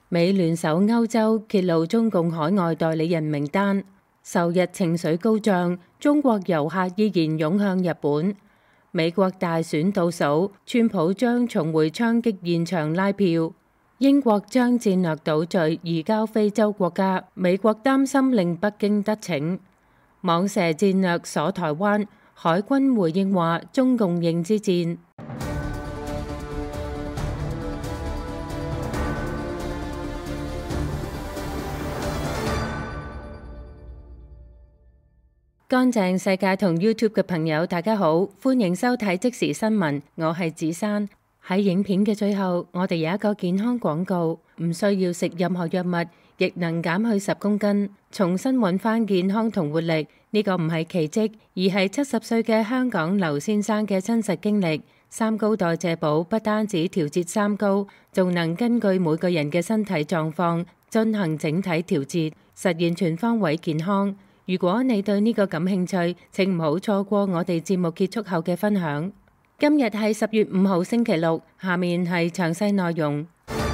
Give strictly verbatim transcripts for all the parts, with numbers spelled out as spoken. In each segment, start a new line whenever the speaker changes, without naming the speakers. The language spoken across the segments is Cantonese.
美聯手歐洲揭露中共海外代理人名單，仇日情緒高漲，中國遊客依然湧向日本。美國大選倒數，川普將重回槍擊現場拉票。英國將戰略島嶼移交非洲國家，美國擔心令北京得逞。網射戰略鎖台灣，海軍回應話中共認知戰。乾淨世界同 YouTube 嘅朋友，大家好，歡迎收睇即時新聞，我係子珊。喺影片嘅最後，我哋有一個健康廣告，唔需要食任何藥物，亦能減去十公斤，重新揾翻健康同活力。呢個唔係奇蹟，而係七十歲嘅香港劉先生嘅真實經歷。三高代謝寶不單止調節三高，仲能根據每個人嘅身體狀況進行整體調節，實現全方位健康。如果你對呢個感興趣，請唔好錯過我哋節目結束後嘅分享。今日係十月五號星期六，下面係詳細內容。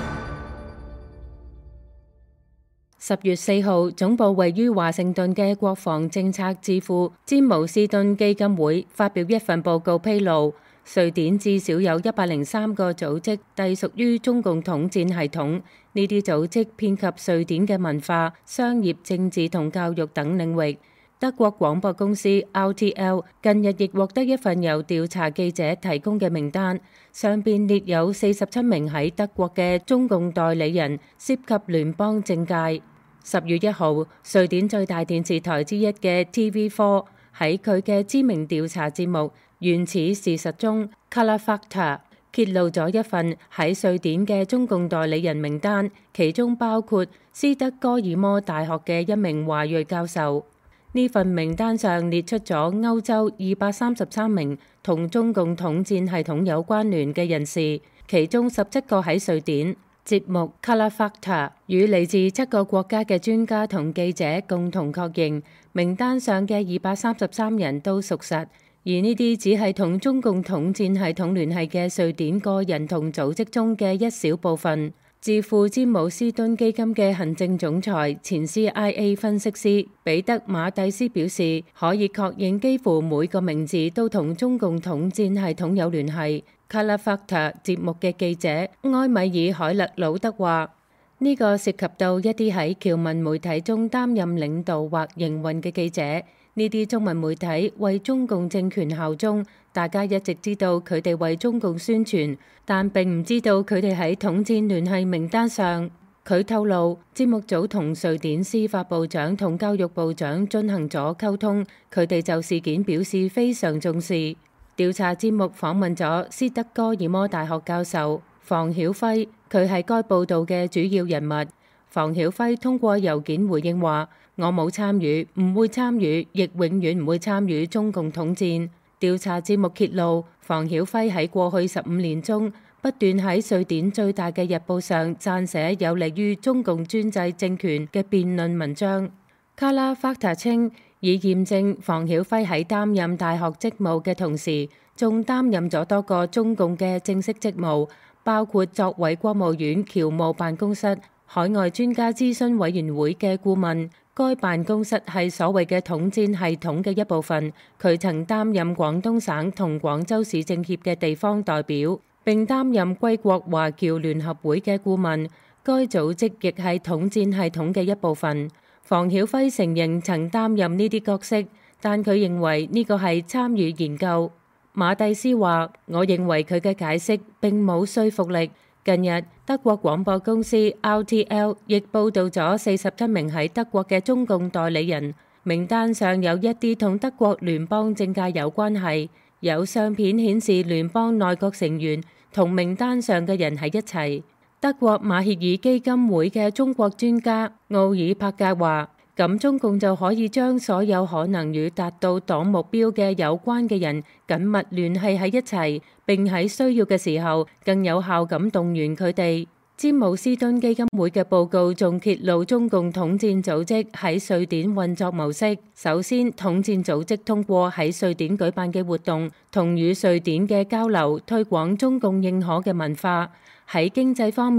十月四號，總部位於華盛頓嘅國防政策智庫詹姆斯敦基金會發表一份報告，披露瑞典至少有一百零三個組織隸屬於中共統戰系統。呢啲組織遍及瑞典嘅文化、商業、政治同教育等領域。德國廣播公司 R T L 近日亦獲得一份由調查記者提供嘅名單，上邊列有四十七名喺德國嘅中共代理人，涉及聯邦政界。十月一號，瑞典最大電視台之一嘅 T V 四喺佢嘅知名調查節目《原始事實》中 Kalla Fakta 揭露咗一份喺瑞典嘅中共代理人名單，其中包括斯德哥爾摩大學嘅一名華裔教授。呢份名單上列出咗歐洲二百三十三名同中共統戰系統有關聯嘅人士，其中十七個喺瑞典。節目 Kalla Fakta 與嚟自七個國家嘅專家同記者共同確認，名單上嘅二百三十三人都屬實，而呢啲只係同中共統戰系統聯繫嘅瑞典個人同組織中嘅一小部分。智庫詹姆斯敦基金嘅行政總裁、前 C I A 分析師彼得馬蒂斯表示，可以確認幾乎每個名字都同中共統戰系統有聯繫。Kalla Fakta 節目嘅記者埃米爾海勒魯德話：呢、這個涉及到一啲喺僑民媒體中擔任領導或營運嘅記者。呢啲中文媒體為中共政權效忠，大家一直知道佢哋為中共宣傳，但並唔知道佢哋喺統戰聯繫名單上。佢透露，節目組同瑞典司法部長同教育部長進行咗溝通，佢哋就事件表示非常重視。調查節目訪問咗斯德哥爾摩大學教授房曉輝，佢係該報導嘅主要人物。房曉輝通過郵件回應話：我冇參與，唔會參與，亦永遠唔會參與中共統戰。調查節目揭露，房曉輝喺過去十五年中不斷喺瑞典最大嘅日報上撰寫有利於中共專制政權嘅辯論文章。Kalla Fakta 稱，以驗證房曉輝喺擔任大學職務嘅同時，仲擔任咗多個中共嘅正式職務，包括作為國務院僑務辦公室海外專家諮詢委員會嘅顧問。該辦公室係所謂嘅統戰系統嘅一部分。佢曾擔任廣東省同廣州市政協嘅地方代表，並擔任歸國華僑聯合會嘅顧問。該組織亦係統戰系統嘅一部分。房曉輝承認曾擔任呢啲角色，但佢認為呢個係參與研究。馬蒂斯話：我認為佢嘅解釋並冇說服力。近日，德國廣播公司 R T L 亦報導咗四十七名喺德國嘅中共代理人，名單上有一啲同德國聯邦政界有關係。有相片顯示聯邦內閣成員同名單上嘅人喺一齊。德國馬歇爾基金會嘅中國專家奧爾柏格話：咁中共就可以將所有可能與達到黨目標嘅有關嘅人緊密聯繫喺一齊，並喺需要嘅時候更有效咁動員佢哋。詹姆斯敦基金會嘅報告仲揭露中共統戰組織喺瑞典運作模式。首先，統戰組織通過喺瑞典舉辦嘅活動，同與瑞典嘅交流，推廣中共認可嘅文化。喺經濟方面，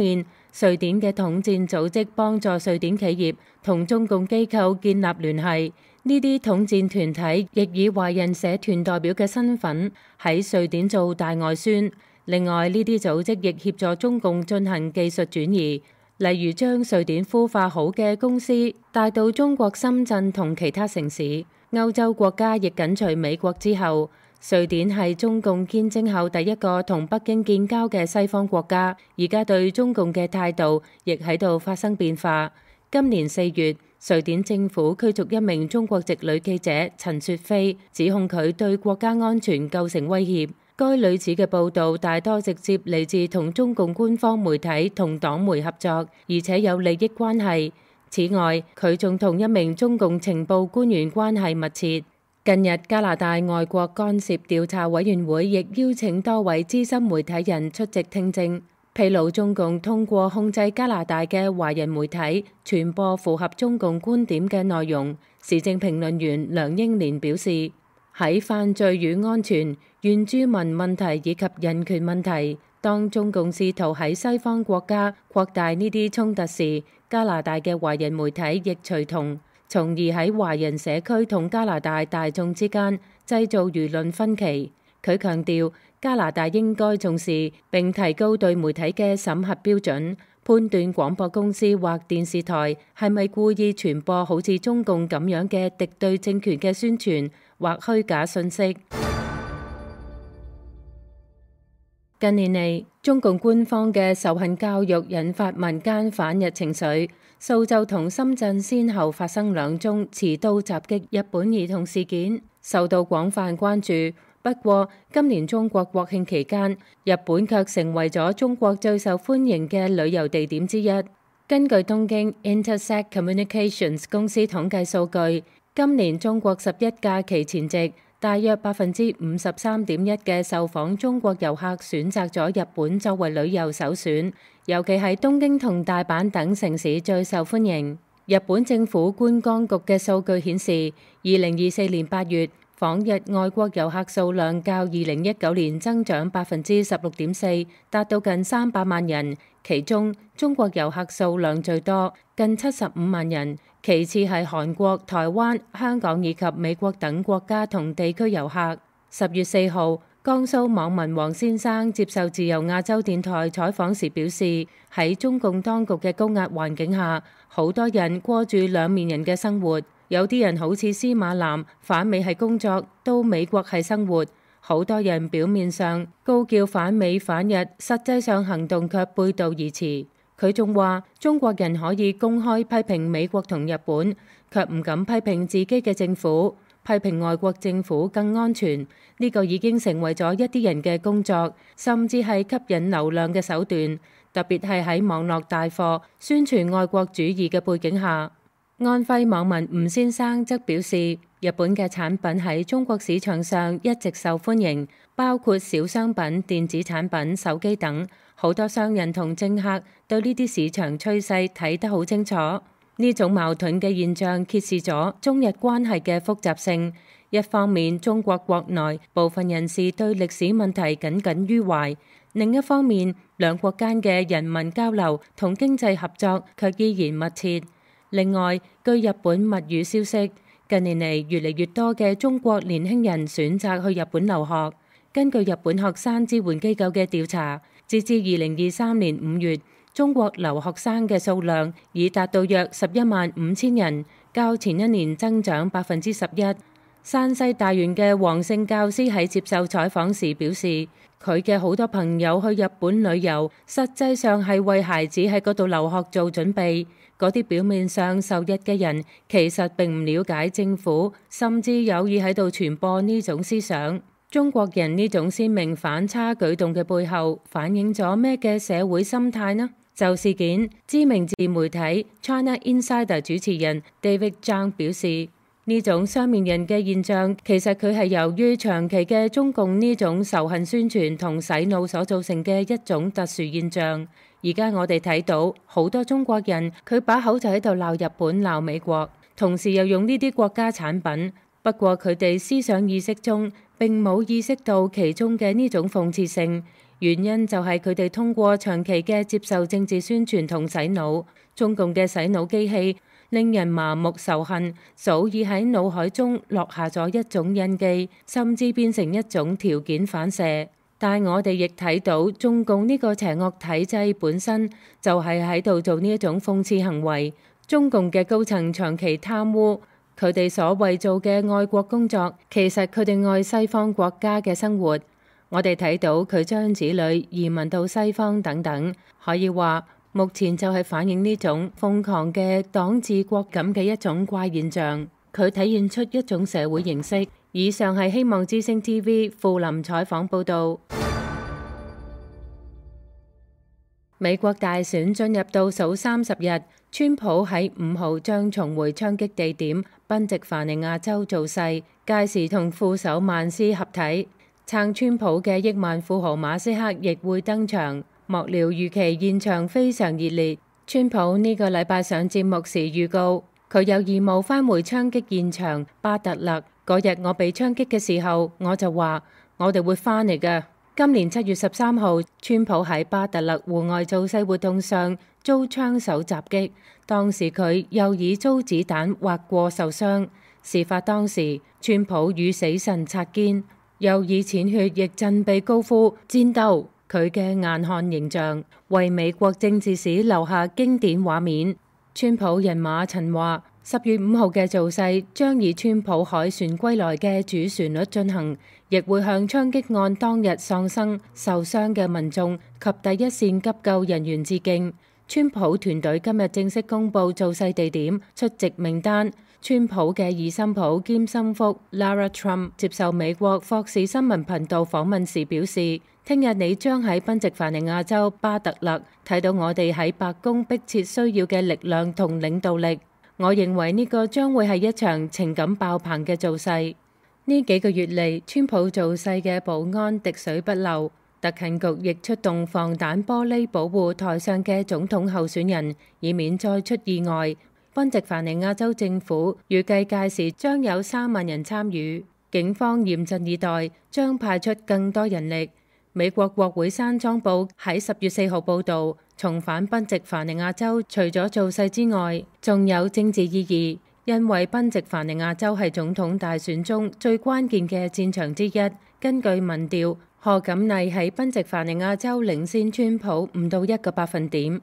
瑞典嘅統戰組織幫助瑞典企業同中共機構建立聯繫。呢啲統戰團體亦以華人社團代表嘅身份喺瑞典做大外宣。另外，呢啲組織亦協助中共進行技術轉移，例如將瑞典孵化好嘅公司帶到中國深圳同其他城市。歐洲國家亦緊隨美國之後。瑞典係中共建政後第一個同北京建交嘅西方國家，而家對中共嘅態度亦喺度發生變化。今年四月，瑞典政府驅逐一名中國籍女記者陳雪飛，指控佢對國家安全構成威脅。該女子嘅報導大多直接嚟自同中共官方媒體同黨媒合作，而且有利益關係。此外，佢仲同一名中共情報官員關係密切。近日，加拿大外國干涉調查委員會亦邀請多位資深媒體人出席聽證，披露中共通過控制加拿大嘅華人媒體傳播符合中共觀點嘅內容。時政評論員梁英蓮表示，喺犯罪與安全、原住民問題以及人權問題，當中共試圖喺西方國家擴大呢啲衝突時，加拿大嘅華人媒體亦隨同，從而喺華人社區同加拿大大眾之間製造輿論分歧。佢強調，加拿大應該重視並提高對媒體嘅審核標準，判斷廣播公司或電視台係咪故意傳播好似中共咁樣嘅敵對政權嘅宣傳或虛假信息。近年嚟，中共官方嘅仇恨教育引發民間反日情緒。蘇州同深圳先後發生兩宗持刀襲擊日本兒童事件，受到廣泛關注。不過，今年中國國慶期間，日本卻成為咗中國最受歡迎嘅旅遊地點之一。根據東京 Intersect Communications 公司統計數據，今年中國十一假期前夕，大約百分之五十三點一嘅受訪中國遊客選擇咗日本作為旅遊首選，尤其係東京同大阪等城市最受歡迎。日本政府觀光局嘅數據顯示，二零二四年八月訪日外國遊客數量較二零一九年增長百分之十六點四，達到近三百萬人。其中中國遊客數量最多，近七十五萬人，其次係韓國、台灣、香港以及美國等國家同地區遊客。十月四號，江蘇網民黃先生接受自由亞洲電台採訪時表示，喺中共當局嘅高壓環境下，好多人過住兩面人嘅生活。有啲人好似司馬南反美係工作，到美國係生活。好多人表面上高叫反美反日，實際上行動卻背道而馳。佢仲話，中國人可以公開批評美國同日本，卻唔敢批評自己嘅政府，批評外國政府更安全。呢個已經成為咗一啲人嘅工作，甚至係吸引流量嘅手段，特別係喺網絡帶貨宣傳愛國主義嘅背景下。安徽網民吳先生則表示，日本嘅產品喺中國市場上一直受歡迎，包括小商品、電子產品、手機等。好多商人同政客對呢啲市場趨勢睇得好清楚。呢種矛盾嘅現象揭示咗中日關係嘅複雜性。一方面，中國國內部分人士對歷史問題耿耿於懷；另一方面，兩國間嘅人民交流同經濟合作卻依然密切。另外，據日本密語消息，近年嚟越嚟越多嘅中國年輕人選擇去日本留學。根據日本學生支援機構嘅調查，截至二零二三年五月，中國留學生嘅數量已達到約十一萬五千人，較前一年增長百分之十一。山西大縣嘅黃姓教師喺接受採訪時表示，佢嘅好多朋友去日本旅遊，實際上係為孩子喺嗰度留學做準備。嗰啲表面上受日嘅人，其實並唔了解政府，甚至有意喺度傳播呢種思想。中國人呢種鮮明反差舉動嘅背後，反映咗咩嘅社會心態呢？就事件，知名自媒體 China Insider 主持人 David Zhang 表示，呢種雙面人嘅現象，其實佢係由於長期嘅中共呢種仇恨宣傳同洗腦所造成嘅一種特殊現象。而家我哋睇到好多中國人，佢把口就喺度鬧日本、鬧美國，同時又用呢啲國家產品。不過佢哋思想意識中並冇意識到其中嘅呢種諷刺性， 原因就係佢哋通過長期嘅接受政治宣傳同洗腦，中共嘅洗腦機器令人麻木仇恨，早已喺腦海中落下咗一種印記，甚至變成一種條件反射。但我哋亦睇到中共呢個邪惡體制本身就係喺度做呢一種諷刺行為。中共嘅高層長期貪污，佢哋所謂做嘅愛國工作，其實佢哋愛西方國家嘅生活。我哋睇到佢將子女移民到西方等等，可以話目前就係反映呢種瘋狂嘅黨治國感嘅一種怪現象。佢體現出一種社會形式。以上係希望之聲 T V 傅林採訪報導。美國大選進入倒數三十日，川普喺五號將重回槍擊地點賓夕凡尼亞州造勢，屆時同副手曼斯合體。撐川普嘅億萬富豪馬斯克亦會登場，幕僚預期現場非常熱烈。川普呢個禮拜上節目時預告，佢有義務返回槍擊現場巴特勒。嗰日我被槍擊嘅時候，我就話我哋會返嚟㗎。今年七月十三號，川普喺巴特勒戶外造勢活動上遭槍手襲擊，當時佢又以遭子彈劃過受傷。事發當時，川普與死神擦肩，又以淺血亦振臂高呼戰鬥。佢嘅硬漢形象為美國政治史留下經典畫面。川普人馬陳話，十月五號嘅造勢將以川普凱旋歸來嘅主旋律進行，亦會向槍擊案當日喪生受傷嘅民眾及第一線急救人員致敬。川普團隊今日正式公布造勢地點、出席名單。川普嘅二心抱兼心腹 Lara Trump 接受美國霍士新聞頻道訪問時表示，聽日你將喺賓夕凡尼亞州巴特勒睇到我哋喺白宮迫切需要嘅力量同領導力。我認為呢個將會係一場情感爆棚嘅造勢。呢幾個月嚟，川普造勢嘅保安滴水不漏，特勤局亦出動防彈玻璃保護台上嘅總統候選人，以免再出意外。賓夕凡尼亞州政府預計屆時將有三萬人參與，警方嚴陣以待，將派出更多人力。美國國會山莊報喺十月四號報導，重返賓夕凡尼亞州除咗造勢之外，仲有政治意義，因為賓夕凡尼亞州係總統大選中最關鍵嘅戰場之一。根據民調，賀錦麗喺賓夕凡尼亞州領先川普唔到一個百分點。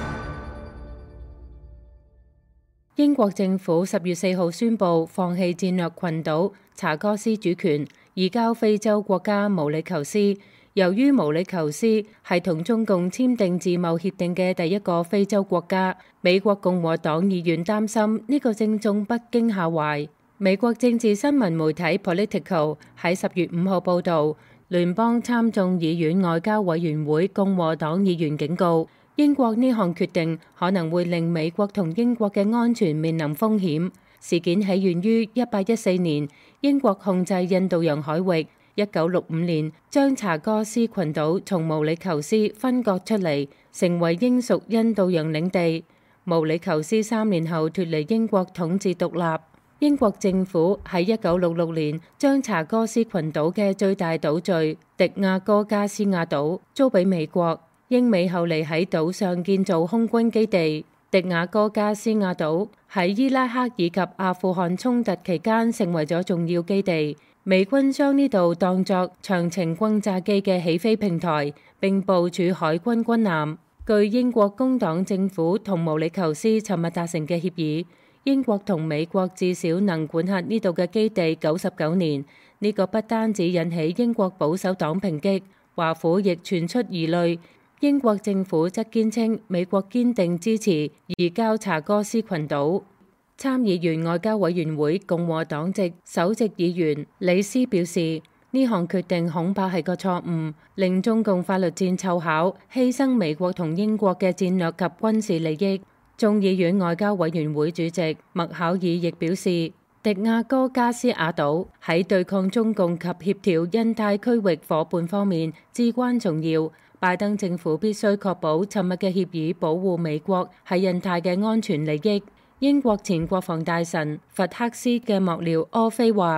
英國政府十月四號宣布放棄戰略群島查戈斯主權，移交非洲國家毛里求斯。由於毛里求斯係同中共簽訂自貿協定嘅第一個非洲國家，美國共和黨議員擔心呢個正中北京下懷。美國政治新聞媒體 Politico 喺十月五號報導，聯邦參眾議院外交委員會共和黨議員警告，英國呢項決定可能會令美國同英國嘅安全面臨風險。事件起源於一八一四年，英國控制印度洋海域，一九六五年將查戈斯群島從毛里求斯分割出嚟，成為英屬印度洋領地。毛里求斯三年後脫離英國統治獨立。英國政府喺一九六六年將查戈斯群島嘅最大島嶼迪亞哥加斯亞島租俾美國。英美後嚟喺島上建造空軍基地。迪亞哥加斯亞島喺伊拉克以及阿富汗衝突期間成為咗重要基地。美軍將呢度當作長程轟炸機嘅起飛平台，並部署海軍軍艦。據英國工黨政府同毛里求斯尋日達成嘅協議，英國同美國至少能管轄呢度嘅基地九十九年。呢個不單止引起英國保守黨抨擊，華府亦傳出疑慮。英國政府則堅稱美國堅定支持移交查戈斯群島。參議院外交委員會共和黨籍首席議員李斯表示，呢項決定恐怕係個錯誤，令中共法律戰湊巧，犧牲美國同英國嘅戰略及軍事利益。眾議院外交委員會主席麥考爾亦表示，迪亞哥加斯亞島喺對抗中共及協調印太區域夥伴方面至關重要。拜登政府必須確保尋日嘅協議保護美國喺印太嘅安全利益。英國前國防大臣弗克斯嘅幕僚柯菲話，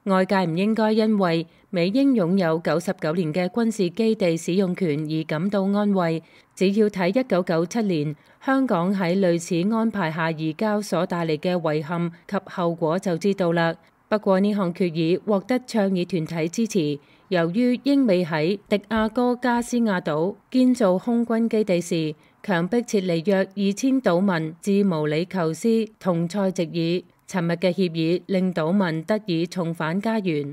外界唔應該因為美英擁有九十九年嘅軍事基地使用權而感到安慰，只要睇一九九七年香港喺類似安排下移交所帶嚟嘅遺憾及後果就知道啦。不過呢項決議獲得倡議團體支持，由於英美喺迪亞哥加斯亞島建造空軍基地時，強迫撤離約二千島民至毛里求斯同塞席爾。尋日嘅協議令島民得以重返家園。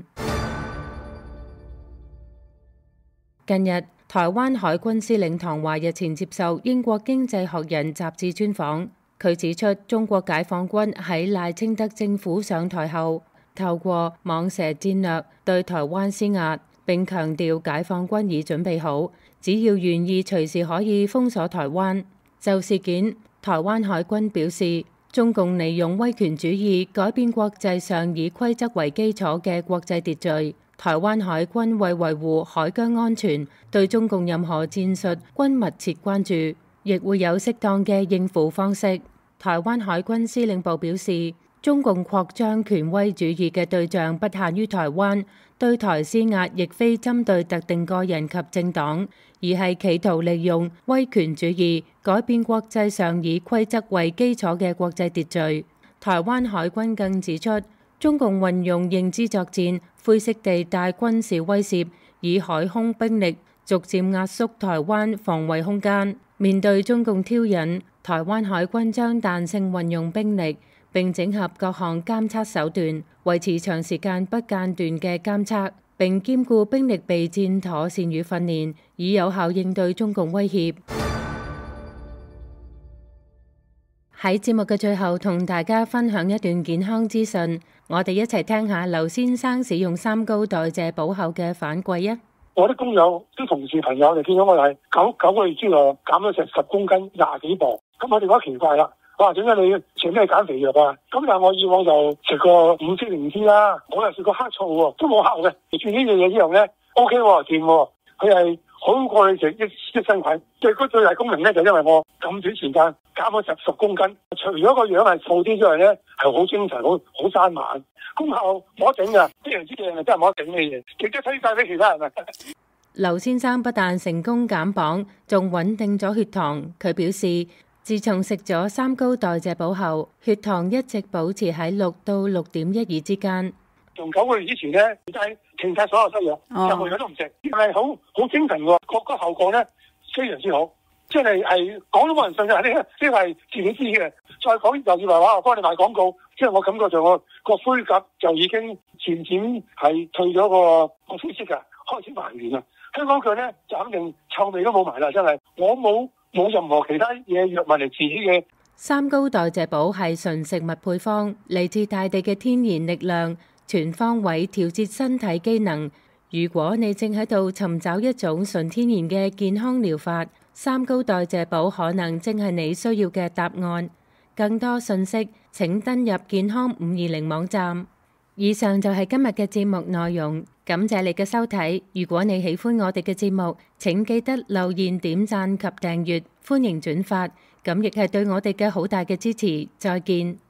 近日，台灣海軍司令唐華日前接受英國經濟學人雜誌專訪，佢指出中國解放軍喺賴清德政府上台後，透過蟒蛇戰略對台灣施壓，並強調解放軍已準備好，只要願意隨時可以封鎖台灣。就事件，台灣海軍表示，中共利用威權主義改變國際上以規則為基礎嘅國際秩序。台灣海軍為維護海疆安全，對中共任何戰術均密切關注，亦會有適當嘅應付方式。台灣海軍司令部表示，中共擴張權威主義嘅對象不限於台灣，對台施壓亦非針對特定個人及政黨，而係企圖利用威權主義改變國際上以規則為基礎嘅國際秩序。台灣海軍更指出，中共運用認知作戰、灰色地帶軍事威懾，以海空兵力逐漸壓縮台灣防衛空間。面對中共挑釁，台灣海軍將彈性運用兵力，並整合各項監測手段，維持長時間不間斷嘅監測，並兼顧兵力備戰妥善與訓練，以有效應對中共威脅。喺節目嘅最後，同大家分享一段健康資訊，我哋一齊聽下劉先生使用三高代謝補後嘅反饋啊！
我啲工友、啲同事朋友就見到我係九九個月之內減咗成十公斤、廿幾磅，咁我哋覺得奇怪啦。哇！點解你食咩減肥藥啊？咁但係我以往就食過五支靈芝啦，我又食過黑醋喎，都冇效嘅。食住呢樣嘢之後咧 ，O K 喎，掂喎，佢係好過你食益益生菌。最嗰最大功能咧，就因為我咁短時間減咗十十公斤，除咗個樣係瘦啲之外咧，係好精神、好好生猛，功效冇得頂㗎。呢樣之嘢係真係冇得頂嘅嘢，值得推介俾其他人啊！
劉先生不但成功減磅，仲穩定咗血糖。佢表示，自從食咗三高代謝補後，血糖一直保持喺六到六點一二之間。
從九個月之前咧，就係停晒所有西藥，任何藥都唔食，係好好精神喎，個個效果咧非常之好，即係係講都冇人信嘅，呢呢係自己知嘅。再講又以為話我幫你賣廣告，即係我感覺就我個灰甲就已經漸漸係退咗個個灰色㗎，開始還原啦。香港腳咧就肯定臭味都冇埋啦，真係我冇冇任何其他嘢藥物嚟治嘅。
三高代謝補係純食物配方，嚟自大地嘅天然力量，全方位調節身體機能。如果你正喺度尋找一種純天然嘅健康療法，三高代謝補可能正係你需要嘅答案。更多信息請登入健康五二零網站。以上就係今日嘅節目內容，感謝你嘅收睇。如果你喜歡我哋嘅節目，請記得留言、點讚及訂閱，歡迎轉發，咁亦係對我哋嘅好大嘅支持。再見。